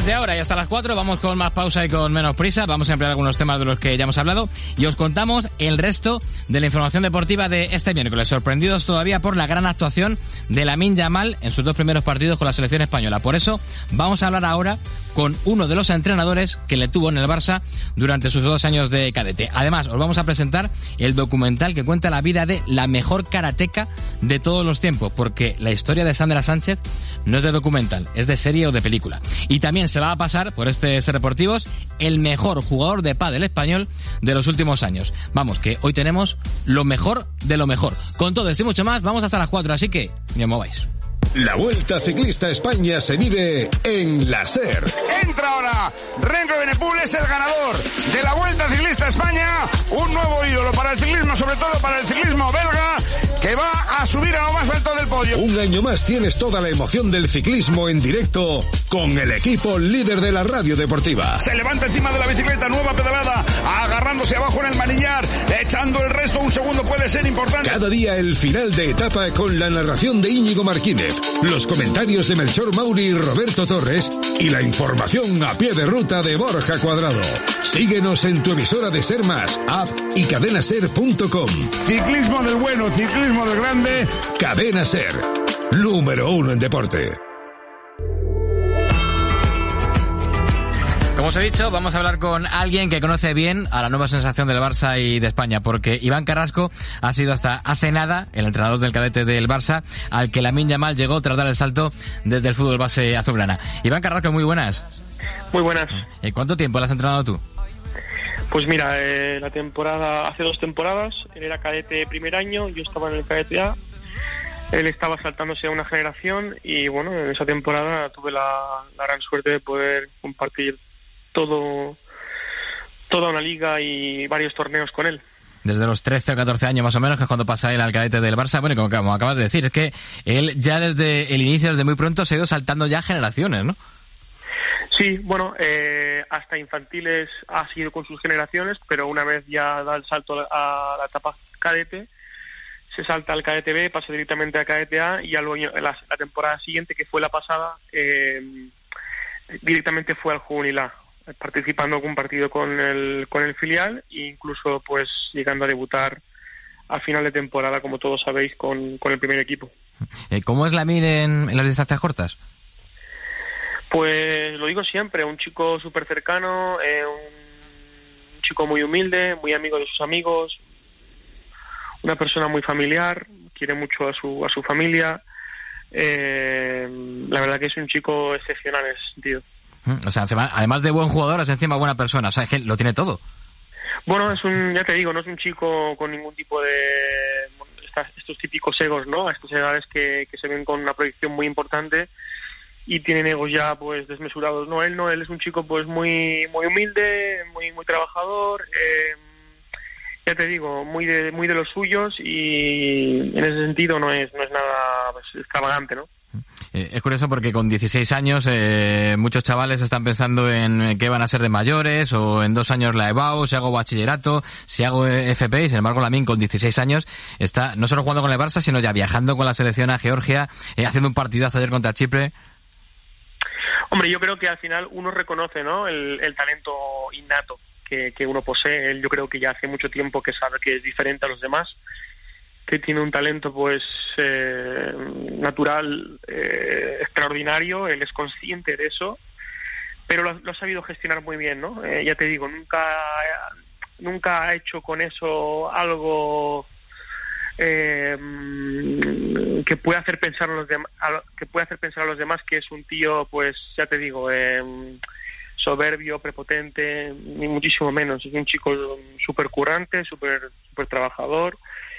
Desde ahora y hasta las 4 vamos con más pausa y con menos prisa. Vamos a ampliar algunos temas de los que ya hemos hablado y os contamos el resto de la información deportiva de este miércoles. Sorprendidos todavía por la gran actuación de Lamine Yamal en sus 2 primeros partidos con la selección española. Por eso vamos a hablar ahora con uno de los entrenadores que le tuvo en el Barça durante sus 2 años de cadete. Además, os vamos a presentar el documental que cuenta la vida de la mejor karateca de todos los tiempos, porque la historia de Sandra Sánchez no es de documental, es de serie o de película. Y también se va a pasar por este Ser Deportivos el mejor jugador de pádel español de los últimos años. Vamos, que hoy tenemos lo mejor de lo mejor. Con todo esto y mucho más, vamos hasta las 4, así que ni os mováis. La Vuelta Ciclista España se vive en la SER. Entra ahora, Renko Evenepoel es el ganador de la Vuelta Ciclista España, un nuevo ídolo para el ciclismo, sobre todo para el ciclismo belga, que va a subir a lo más alto del podio. Un año más tienes toda la emoción del ciclismo en directo con el equipo líder de la radio deportiva. Se levanta encima de la bicicleta, nueva pedalada, agarrándose abajo en el manillar, echando el resto, un segundo puede ser importante. Cada día el final de etapa con la narración de Íñigo Martínez, los comentarios de Melchor Mauri y Roberto Torres y la información a pie de ruta de Borja Cuadrado. Síguenos en tu emisora de Ser Más, app y cadenaser.com. Ciclismo del bueno, ciclismo del grande. Cadena Ser, número 1 en deporte. Como os he dicho, vamos a hablar con alguien que conoce bien a la nueva sensación del Barça y de España, porque Iván Carrasco ha sido hasta hace nada el entrenador del cadete del Barça, al que Lamine Yamal llegó tras dar el salto desde el fútbol base azulgrana. Iván Carrasco, muy buenas. Muy buenas. ¿Cuánto tiempo lo has entrenado tú? Pues mira, hace 2 temporadas, él era cadete primer año, yo estaba en el cadete A, él estaba saltándose a una generación y bueno, en esa temporada tuve la gran suerte de poder compartir toda una liga y varios torneos con él. Desde los 13 o 14 años más o menos, que es cuando pasa él al cadete del Barça. Bueno, como acabas de decir, es que él ya desde el inicio, desde muy pronto, se ha ido saltando ya generaciones, ¿no? Sí, bueno, hasta infantiles ha sido con sus generaciones, pero una vez ya da el salto a la etapa cadete, se salta al cadete B, pasa directamente al cadete A y luego la temporada siguiente, que fue la pasada, directamente fue al juvenil A, participando en un partido con el filial e incluso pues llegando a debutar a final de temporada, como todos sabéis, con el primer equipo. ¿Cómo es Lamine en las distancias cortas? Pues lo digo siempre, un chico súper cercano, un chico muy humilde, muy amigo de sus amigos, una persona muy familiar, quiere mucho a su familia. La verdad que es un chico excepcional en ese sentido. O sea, además de buen jugador, es encima buena persona. O sea, es que lo tiene todo. Bueno, ya te digo, no es un chico con ningún tipo de estos típicos egos, ¿no? Estos edades que se ven con una proyección muy importante y tienen egos ya pues desmesurados. No, él es un chico pues muy muy humilde, muy trabajador, ya te digo, muy de los suyos, y en ese sentido no es nada pues extravagante, ¿no? Es curioso porque con 16 años muchos chavales están pensando en qué van a ser de mayores, o en 2 años la EBAU, si hago bachillerato, si hago FP, y sin embargo Lamine con 16 años está no solo jugando con el Barça, sino ya viajando con la selección a Georgia, haciendo un partidazo ayer contra Chipre. Hombre, yo creo que al final uno reconoce, ¿no?, el talento innato que uno posee. Él, yo creo que ya hace mucho tiempo que sabe que es diferente a los demás, que tiene un talento pues natural extraordinario. Él es consciente de eso, pero lo ha sabido gestionar muy bien, ¿no? Ya te digo, nunca ha hecho con eso algo que pueda hacer pensar a los demás, que es un tío, pues ya te digo, soberbio, prepotente, ni muchísimo menos. Es un chico súper currante, súper trabajador.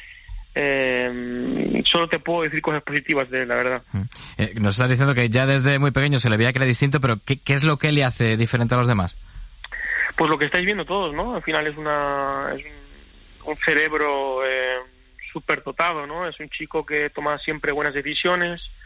Solo te puedo decir cosas positivas de él, la verdad. Nos estás diciendo que ya desde muy pequeño se le veía que era distinto, pero ¿qué es lo que le hace diferente a los demás? Pues lo que estáis viendo todos, ¿no? Al final es un cerebro súper dotado, ¿no? Es un chico que toma siempre buenas decisiones,